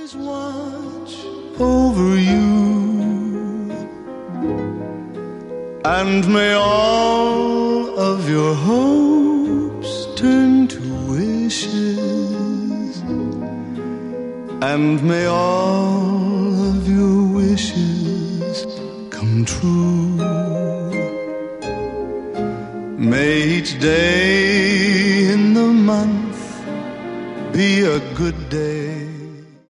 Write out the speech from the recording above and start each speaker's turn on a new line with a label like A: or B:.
A: watch over you, and may all of your hopes turn to wishes, and may all of your wishes come true. May each day in the month be a good day